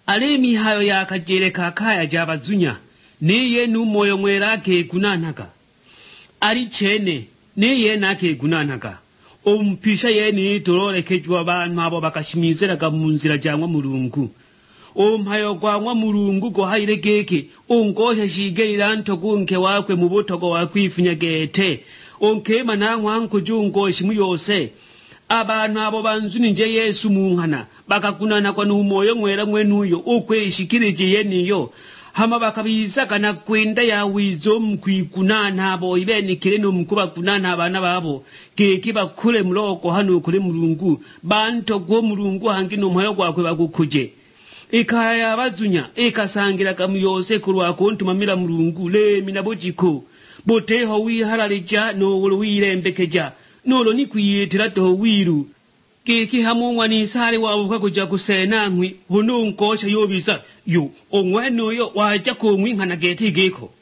ale mihayo yakajere kakaya jabazunya neye numoyo mwerake gunanaka ali chene neye nake gunanaka ompisha yeni tololekejwa abantu abo bakashimizeraga mu nzira jangwa mulungu omhayo gwangwa mulungu go haire geke ongosha shigeira ntogunke wakwe mu butogo wakwifunya gete onkema nangwa nkujungo shimu yose abantu abo banzuni nje Yesu munhana bakakunana kwa numoyo mwera mwenuyo okweshikirije yeniyo hama bakabiza kana kwenda ya wizo mkwikunana abo ibeni kireno mkuba kunana abana babo keke bakule muloko hano kule mulungu banto gwo mulungu hangino moyo gwakwe bagukuje ikaya bazunya ikasangira kamuyose kulwa kontumamira mulungu le minabojiko boteho wiharaleja no wirembekeja nolo ni kwiyetera to wiru keke hamungwa ni sare wabuka kuja kusena nkwi hono nkosha yobisa yo omweno yo waja ko nkwi nkana gete geko